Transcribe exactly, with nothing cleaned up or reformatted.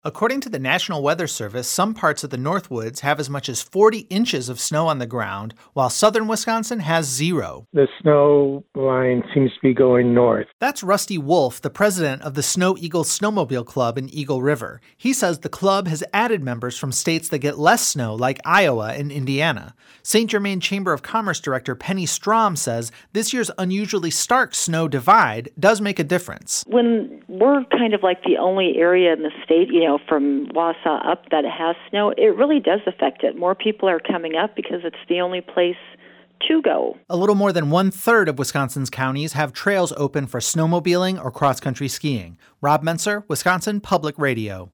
According to the National Weather Service, some parts of the Northwoods have as much as forty inches of snow on the ground, while southern Wisconsin has zero. The snow line seems to be going north. That's Rusty Wolf, the president of the Snow Eagle Snowmobile Club in Eagle River. He says the club has added members from states that get less snow, like Iowa and Indiana. Saint Germain Chamber of Commerce Director Penny Strom says this year's unusually stark snow divide does make a difference. When we're kind of like the only area in the state, you know, from Wausau up that has snow, it really does affect it. More people are coming up because it's the only place to go. A little more than one third of Wisconsin's counties have trails open for snowmobiling or cross-country skiing. Rob Menser, Wisconsin Public Radio.